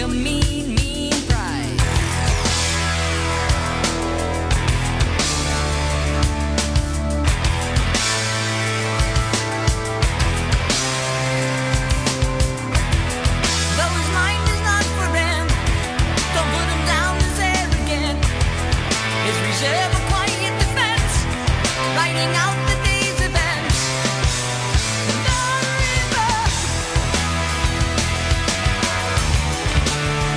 your mean, mean pride. Though his mind is not for rent, don't put him down as arrogant. His reserve a quiet defense, writing out the day's events. The river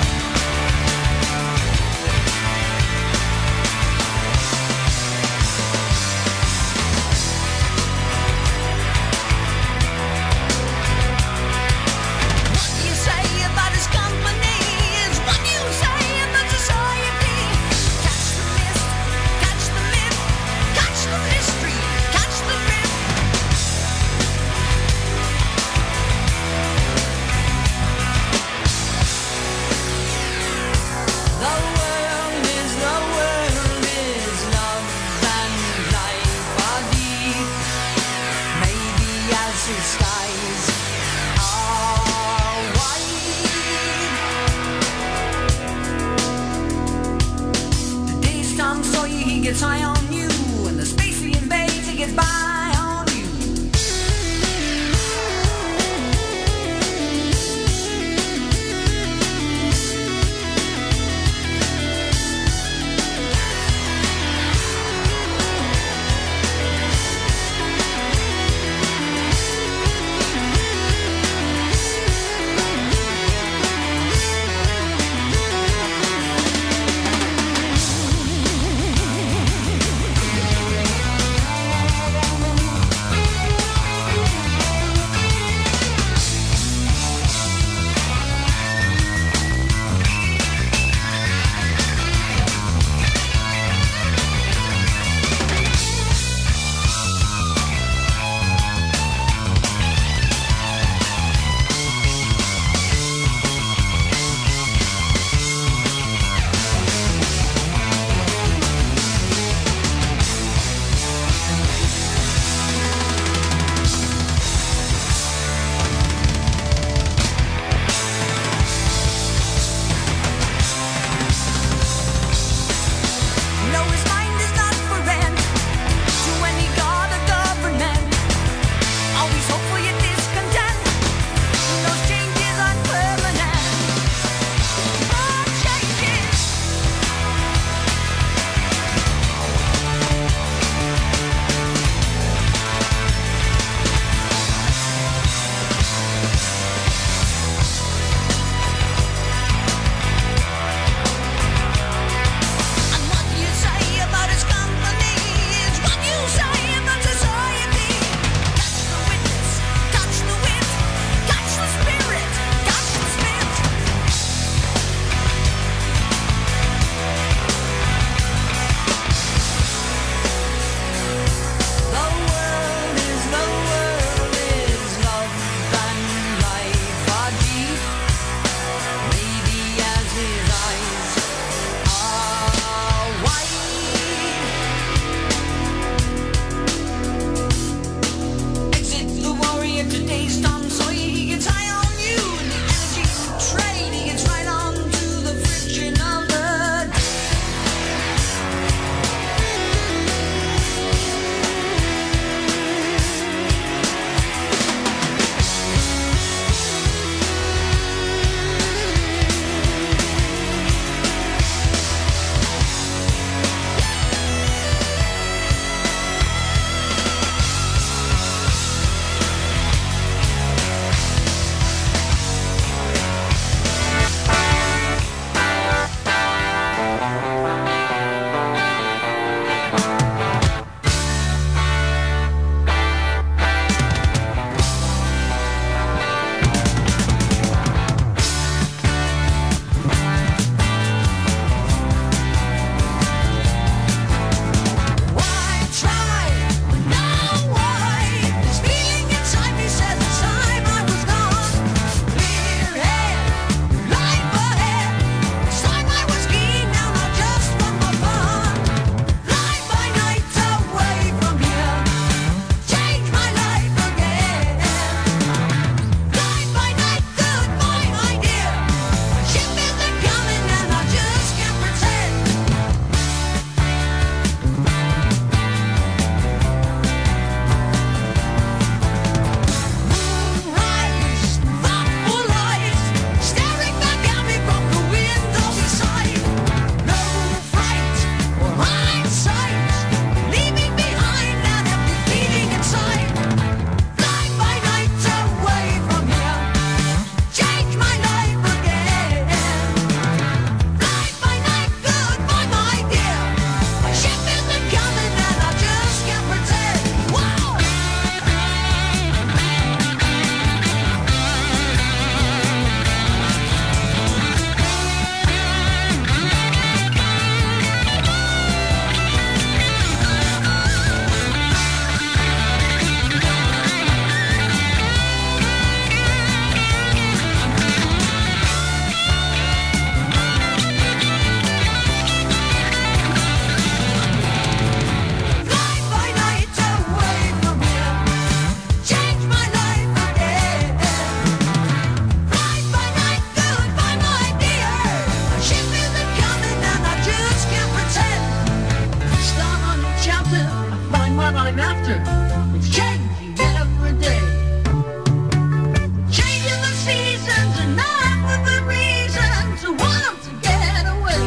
what I'm after. It's changing every day. Changing the seasons and not with the reasons I want to get away.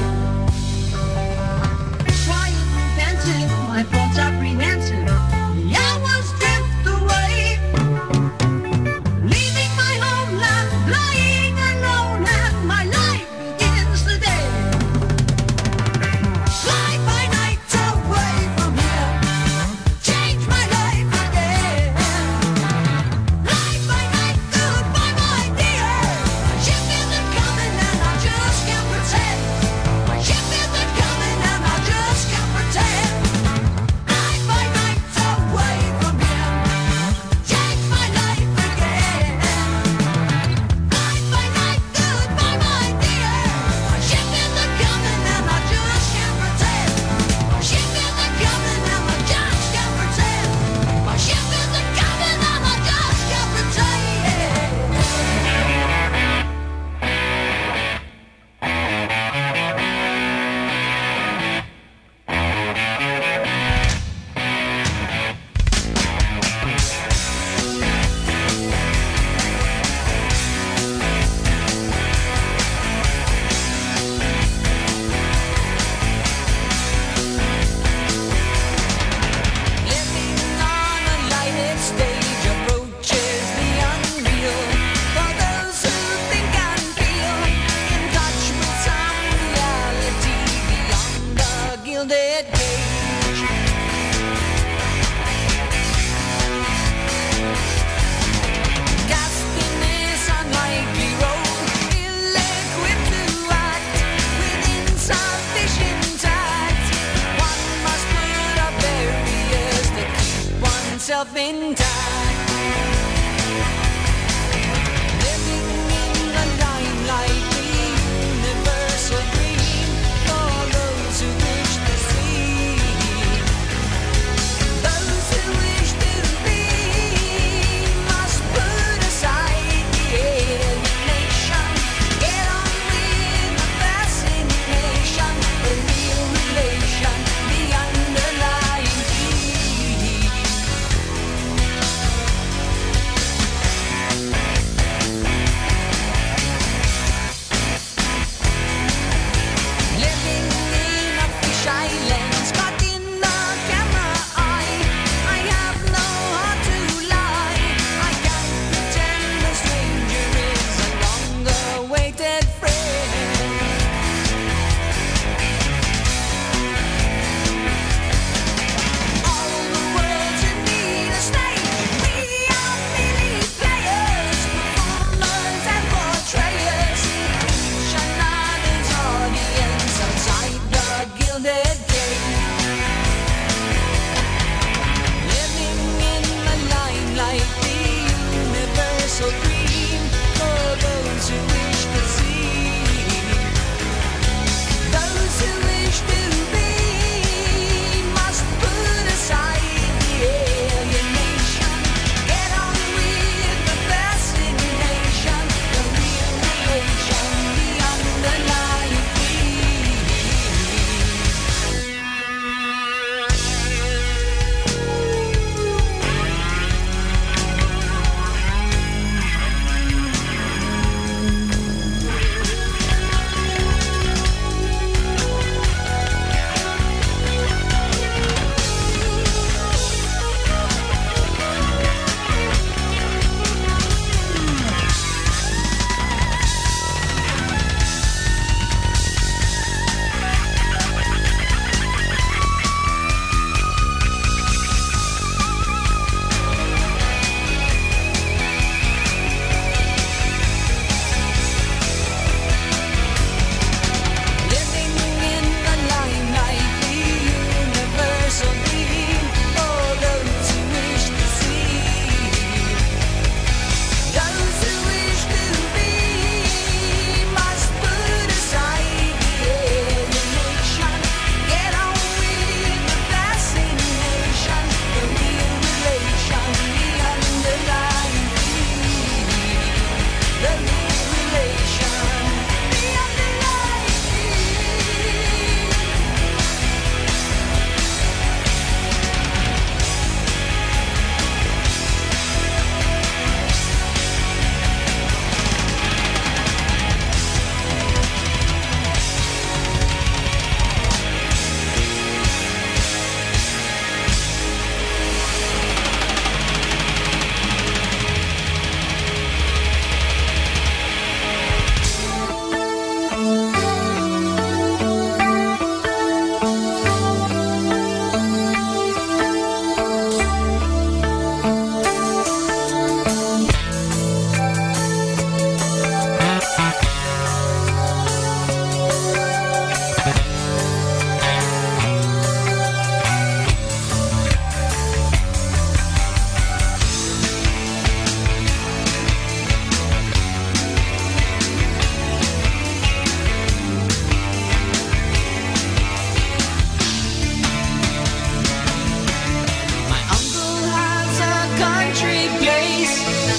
Quiet and pensive, my thoughts apprehensive. The hours drift away. Leaving my homeland, lying alone, and my life begins today. Fly by night away from here. Change my life again. Life by night, goodbye my dear. My ship isn't coming and I just can't pretend. My ship isn't coming and I just can't pretend. Life by night away from here. Change my life again. Life by night, goodbye my dear. My ship isn't coming and I just can't pretend. My ship isn't coming and I just can't pretend. My ship isn't coming and I just can't pretend. Living on a lighted stage approaches the unreal. For those who think and feel in touch with some reality beyond the gilded cage. Cast in this unlikely role, ill-equipped to act with insufficient tact. One must put up barriers to keep oneself intact. Living in the limelight, the universal dream for those who wish to see. Those who wish to be must put aside the alienation. Get on with the fascination, the real relation, the underlying key.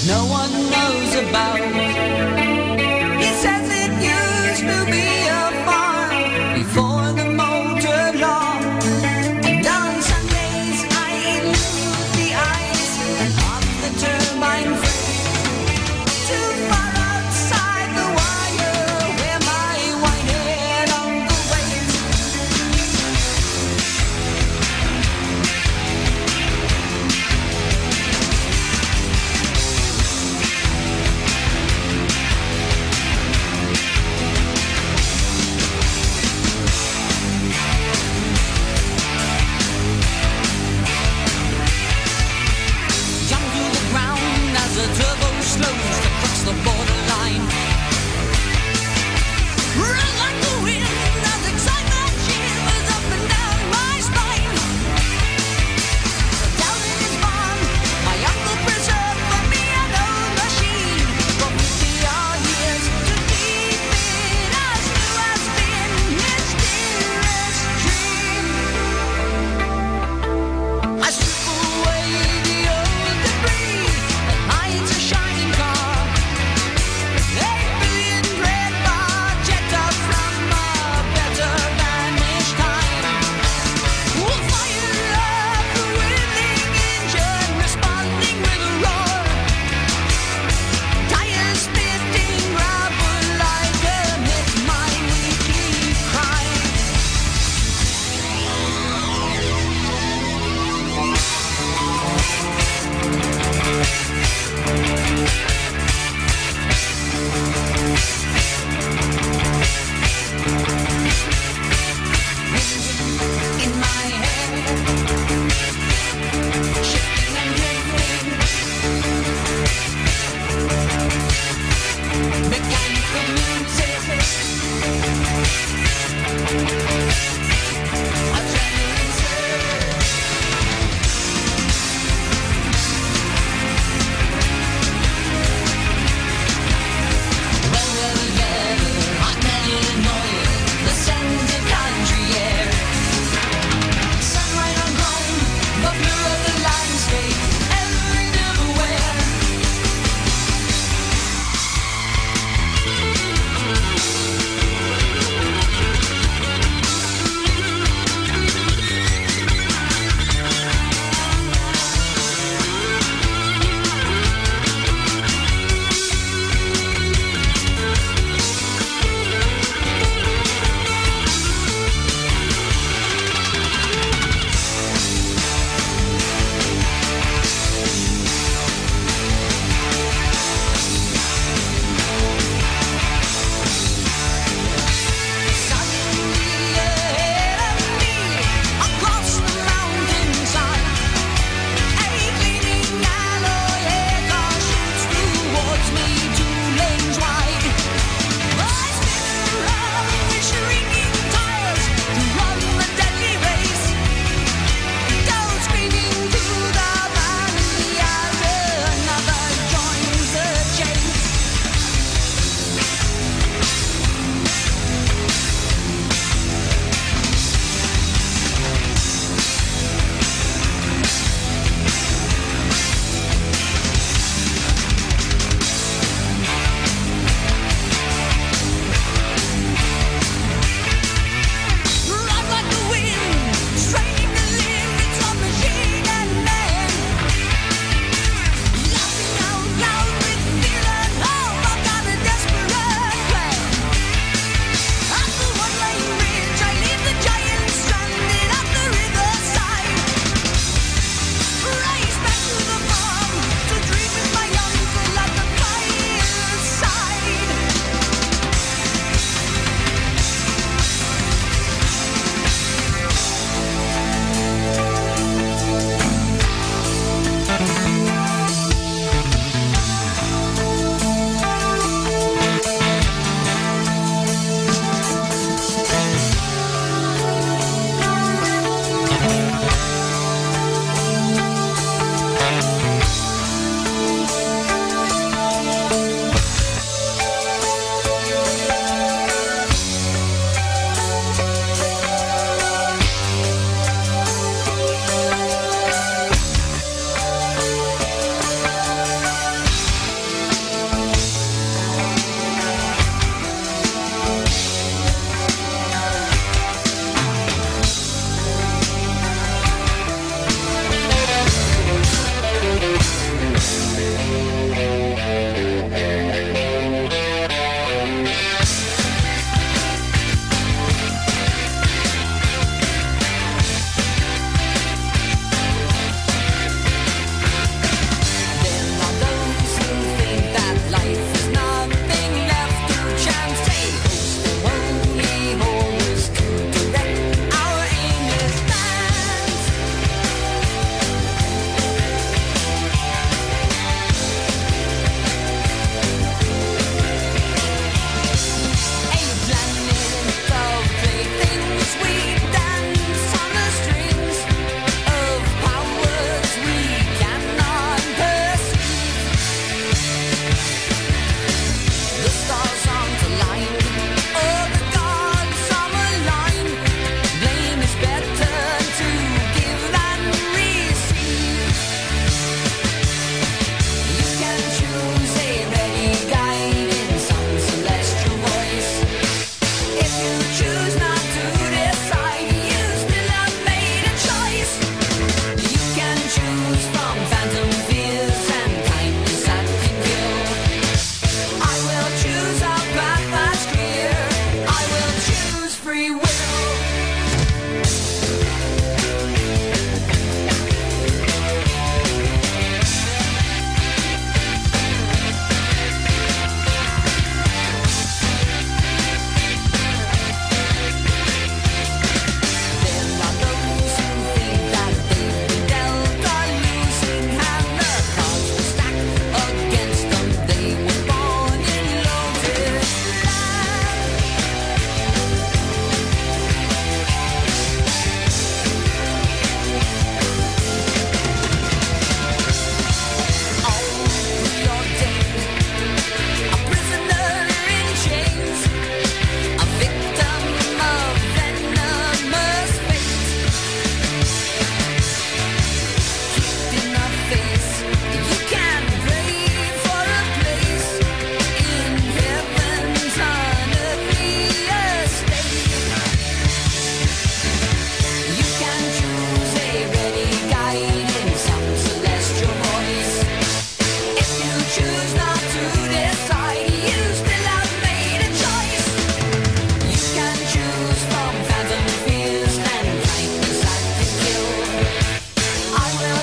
no one knows about. He says it used to be a farm before the motor law. And on Sundays I include the ice and off the turbine frame. Too far outside the wire where my white-haired uncle waits.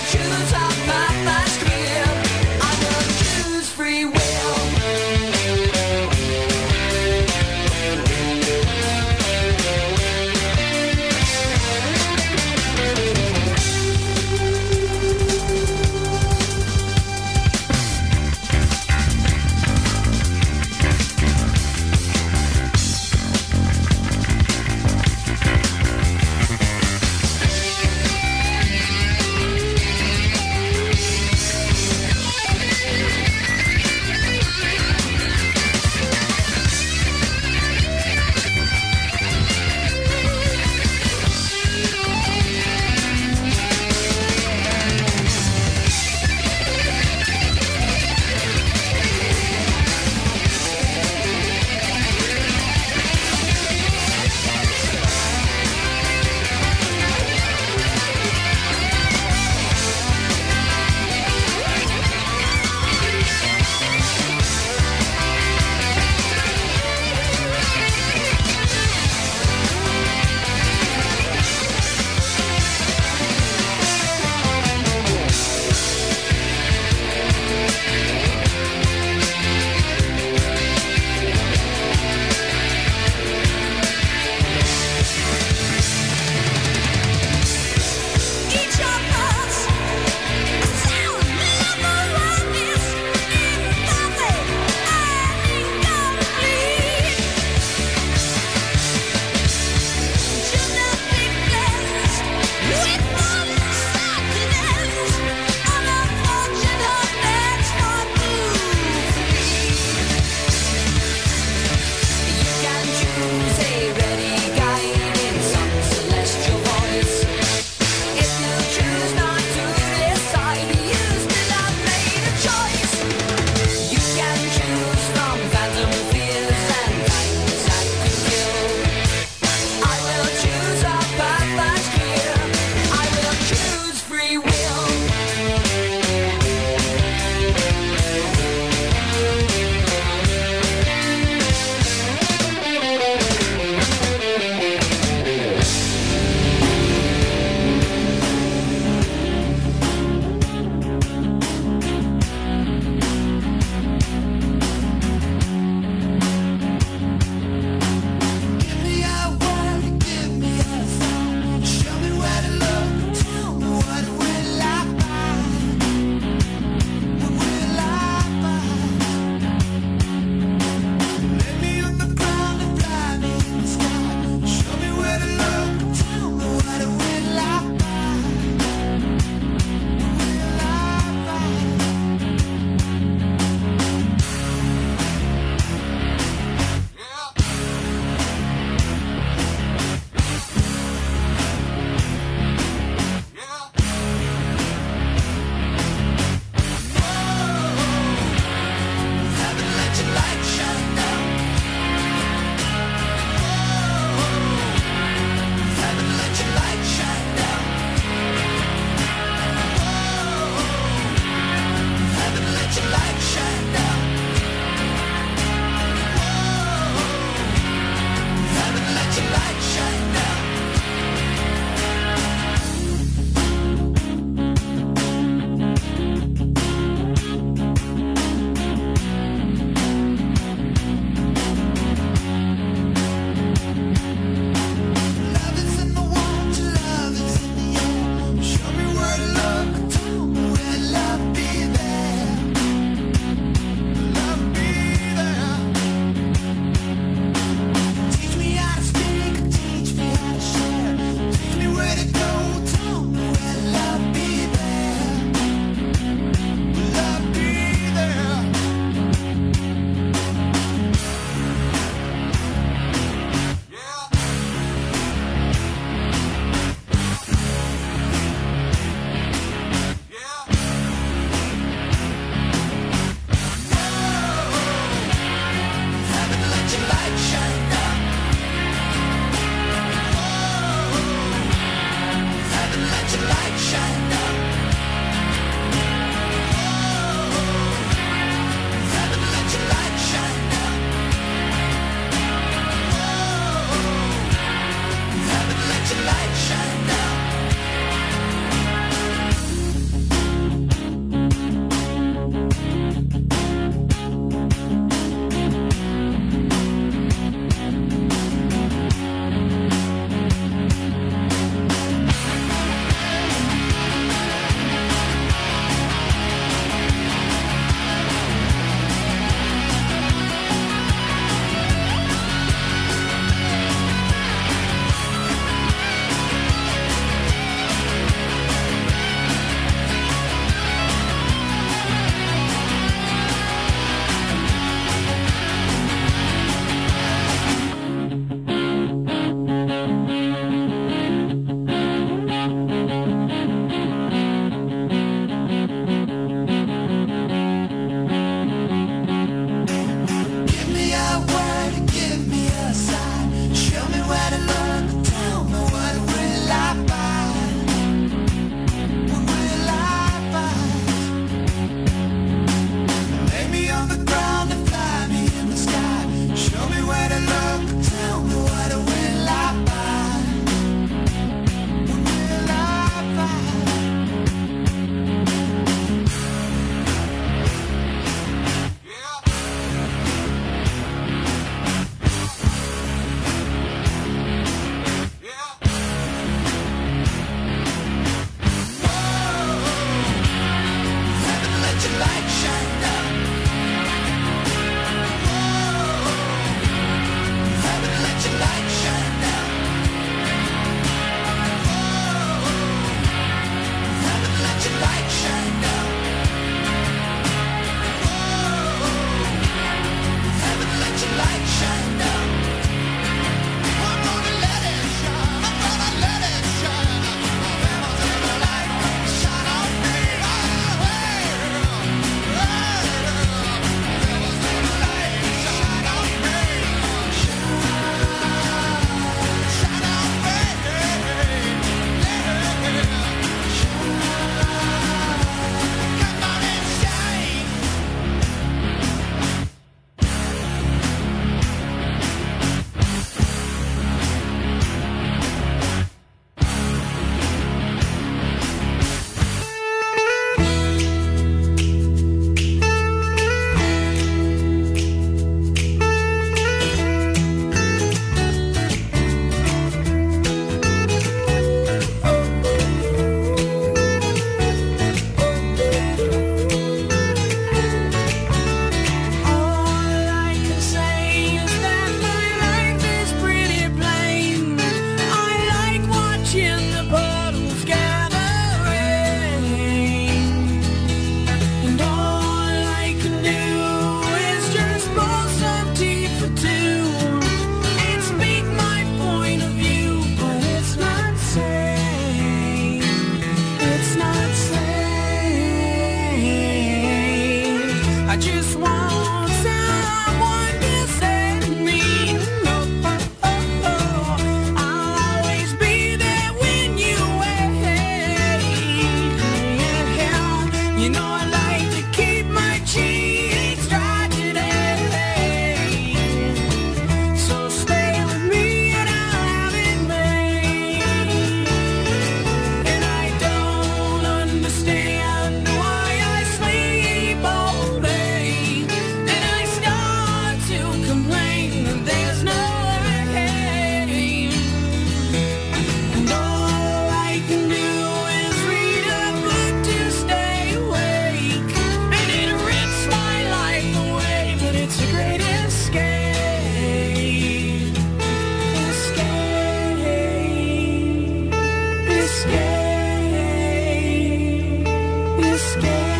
choose a path that's clear. I will choose free will. Show me where to look, tell me what it went like. You know I like to keep my cheeks dry today. So stay with me and I'll have it made. And I don't understand why I sleep all day. Then I start to complain that there's no rain. And all I can do is read a book to stay awake. And it rips my life away, but it's a great escape. Escape. Escape. Escape.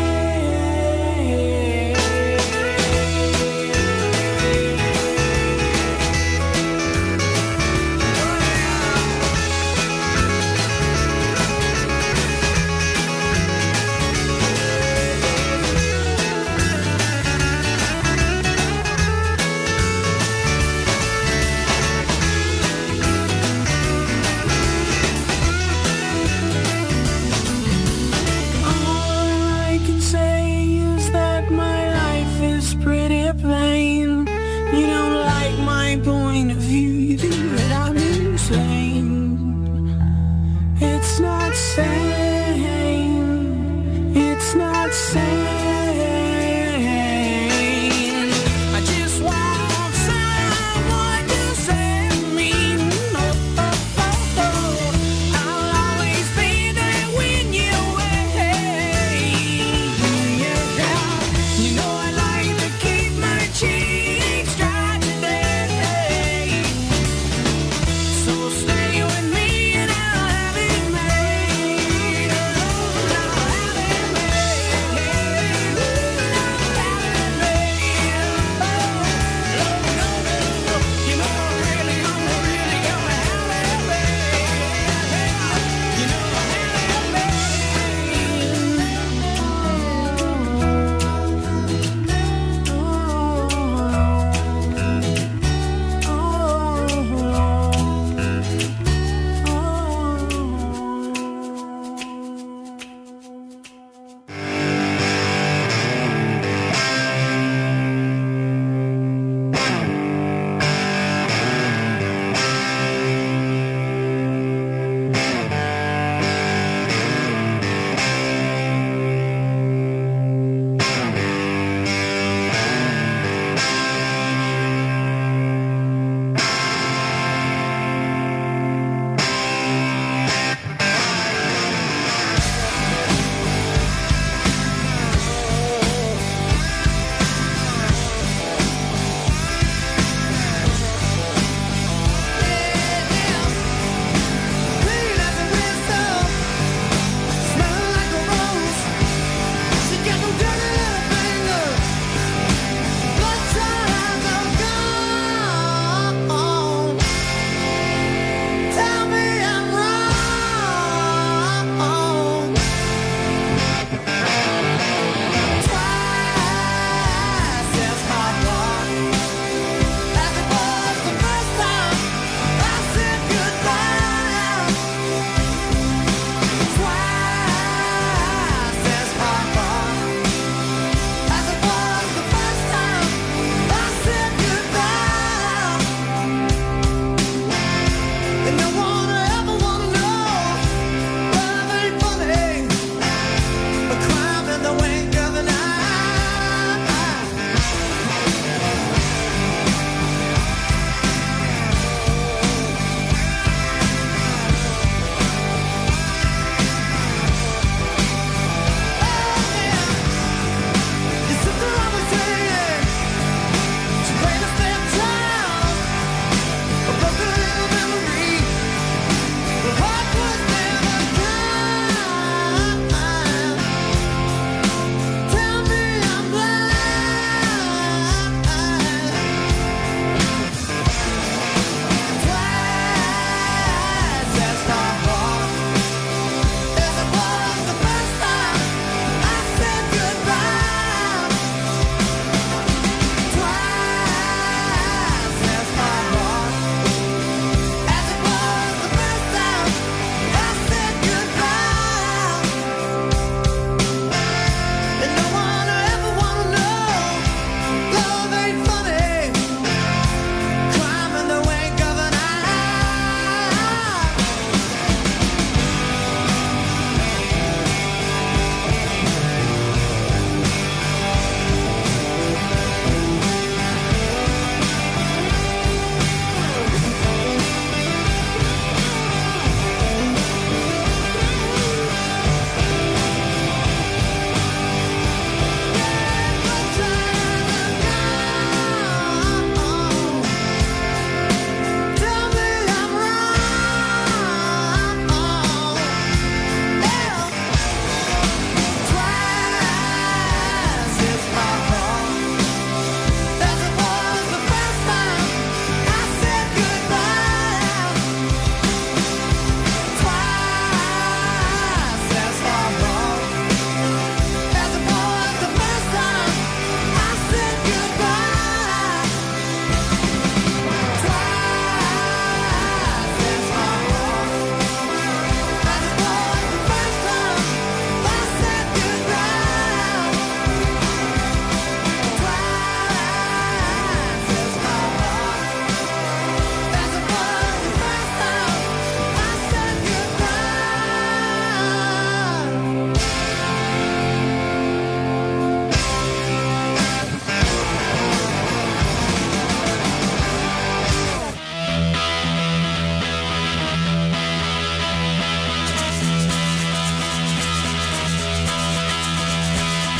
All I can say is that my life is pretty plain. You don't like my point of view, you think that I'm insane. It's not sane. It's not sane. I just want someone to save me. Oh, oh, oh, oh. I'll always be there when you're away. Yeah. You know I like to keep my cheeks dry today. So stay with me and I'll have it made. I'll have it made.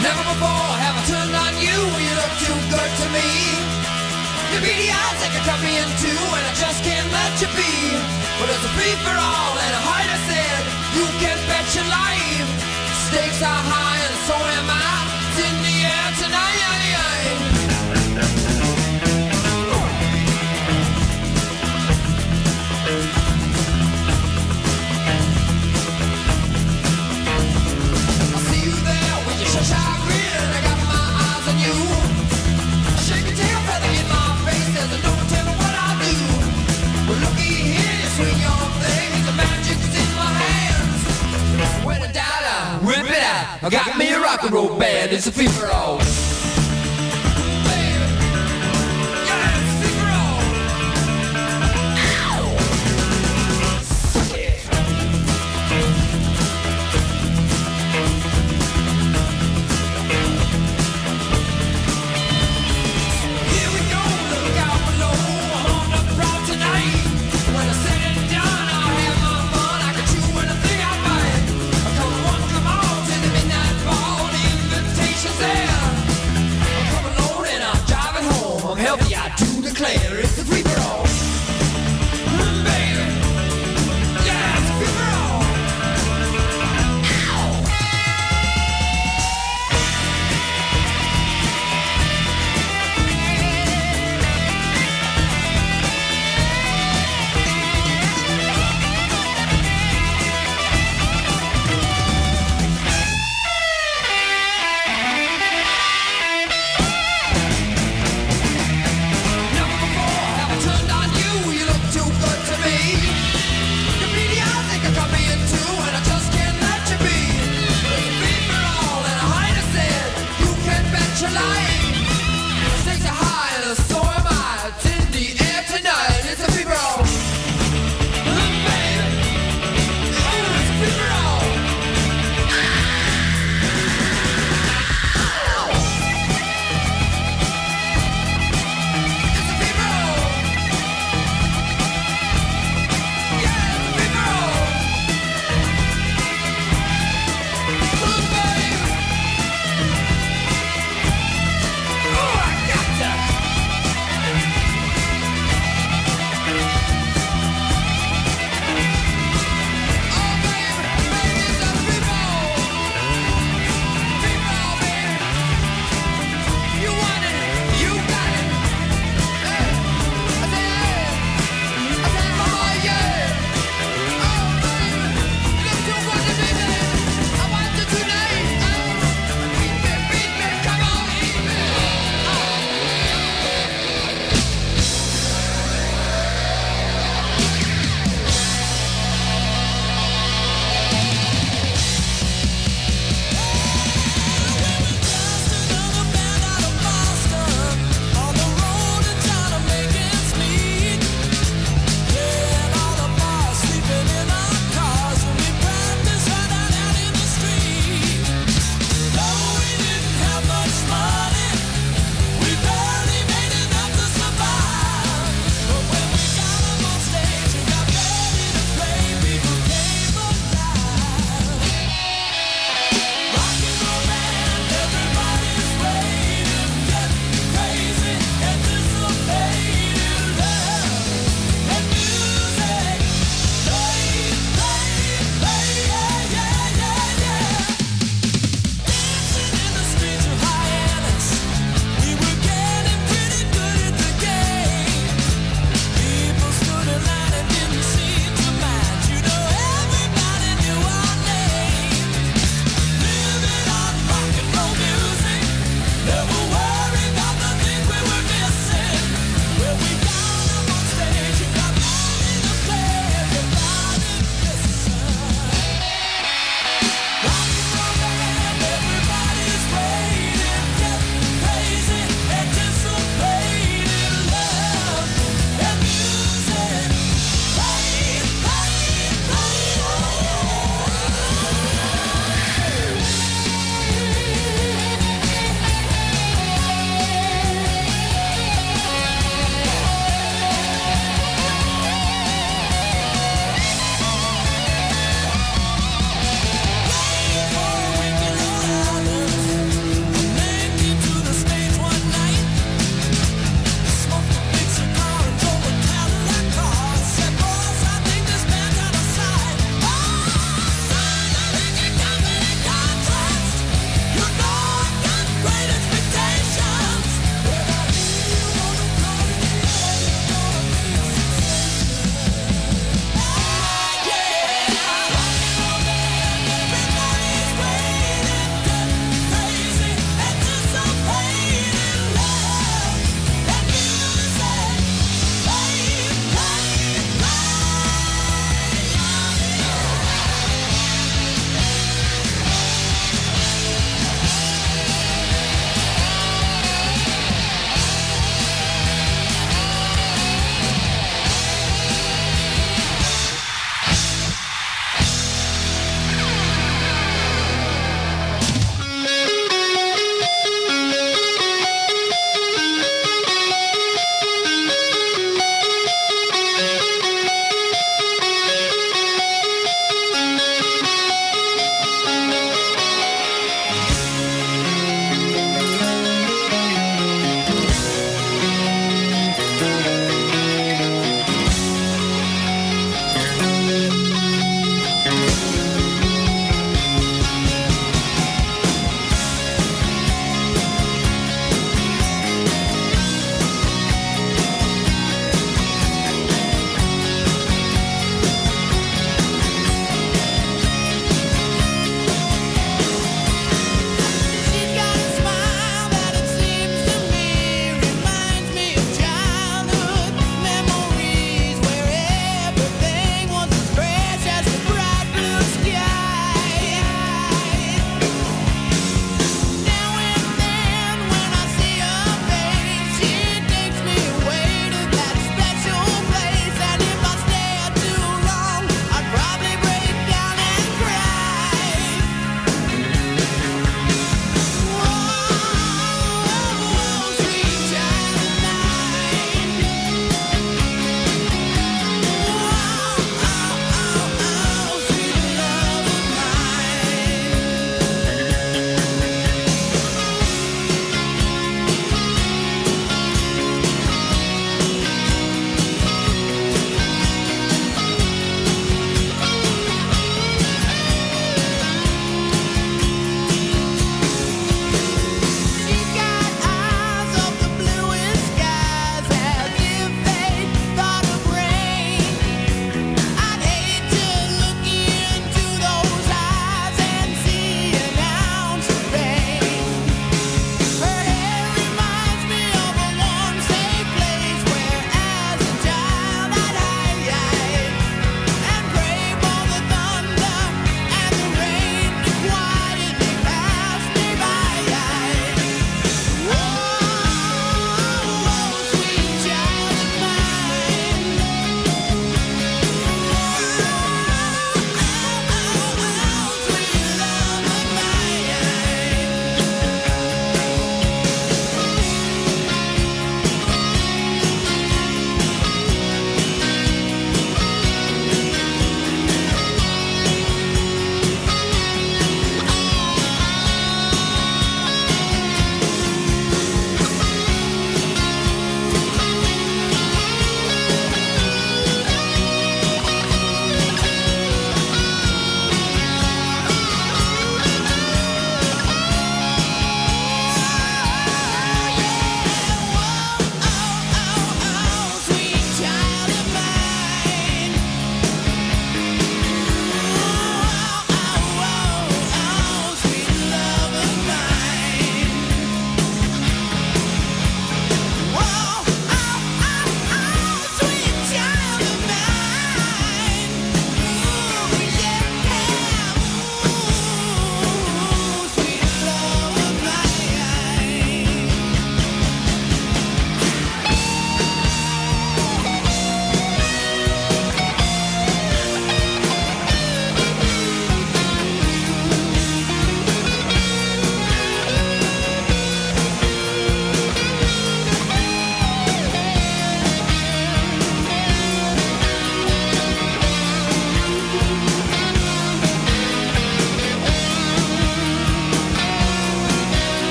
Never before have I turned on you. You look too good to me. Your beady eyes they can cut me in two, and I just can't let you be. But it's a free for all, and a heart I said you can bet your life. Stakes are high, and so am I. It's in the air tonight. I got me a rock and roll band, it's a free for all. There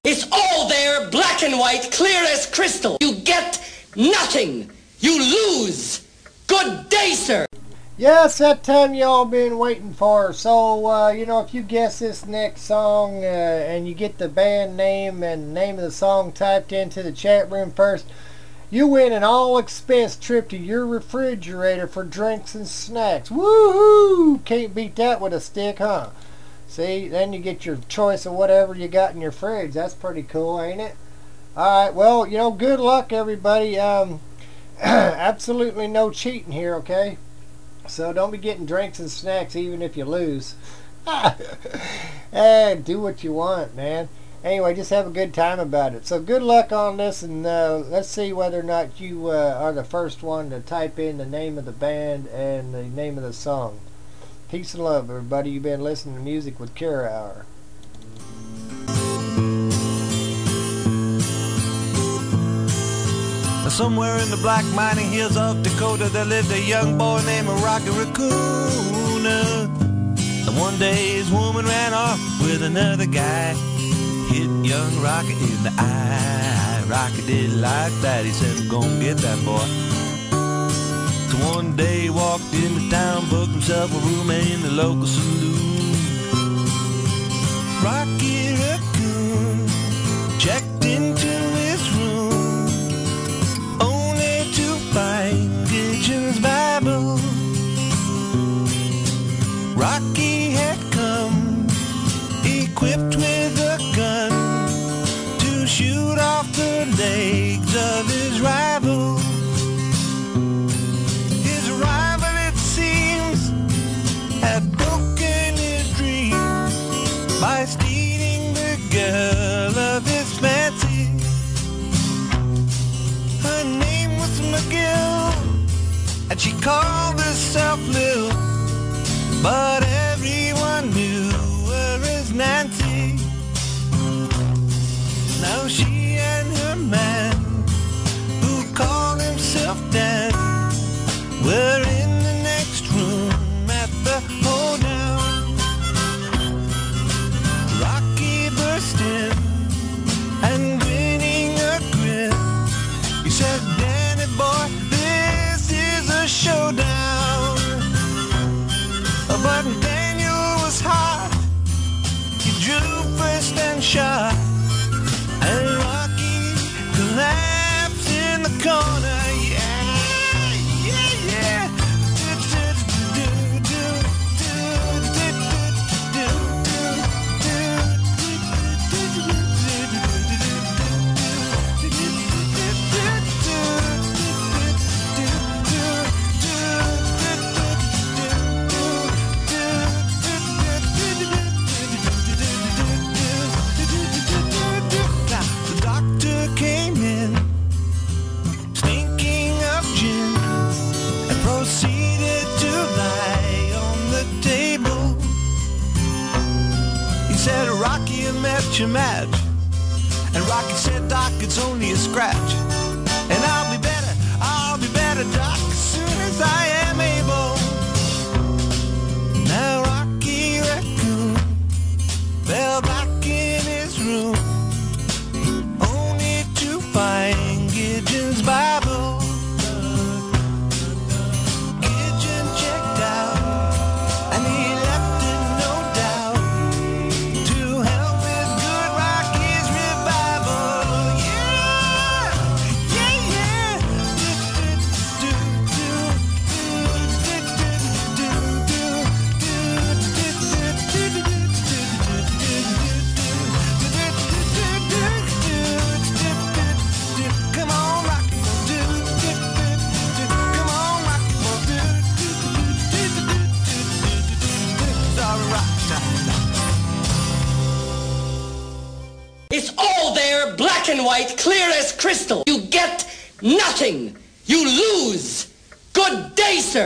It's all there, black and white, clear as crystal. You get nothing. You lose. Good day, sir. Yes, that time y'all been waiting for. So, if you guess this next song and you get the band name and name of the song typed into the chat room first, you win an all-expense trip to your refrigerator for drinks and snacks. Woohoo! Can't beat that with a stick, huh? See, then you get your choice of whatever you got in your fridge. That's pretty cool, ain't it? Alright, well, good luck, everybody. Absolutely no cheating here, okay? So don't be getting drinks and snacks even if you lose. Hey, do what you want, man. Anyway, just have a good time about it. So good luck on this, and let's see whether or not you are the first one to type in the name of the band and the name of the song. Peace and love, everybody. You've been listening to Music with Kara Hour. Somewhere in the black mining hills of Dakota, there lived a young boy named Rocky Raccoon. And one day his woman ran off with another guy, hit young Rocky in the eye. Rocky didn't like that. He said, "I'm gonna get that boy." So one day he walked into town, booked himself a room in the local saloon. Rocky Raccoon checked into his room, only to find Gideon's Bible. Rocky had come equipped with a gun to shoot off the legs of his rival. His rival, it seems, had broken his dream by stealing the girl of his fancy. Her name was McGill, and she called herself Lil, but everyone knew her as Nancy. Now she and her man, who called himself Dan, were in the next room at the hoedown. Rocky burst in and grinning a grin, he said, "Danny boy, this is a showdown." But Daniel was hot, he drew first and shot, and Rocky collapsed in the corner. Your match. And Rocky said, "Doc, it's only a scratch, and I'll be better, Doc, as soon as I am able." Now Rocky Raccoon fell back in his room, only to find Gideon's Bible. Gideon checked out, and he left it no doubt to help with good Rocky's revival. Yeah, yeah, yeah. Come on, Rocky, come on, Rocky, sorry, Rocky. It's all there, black and white, clear as crystal. You get nothing. You lose. Good day, sir.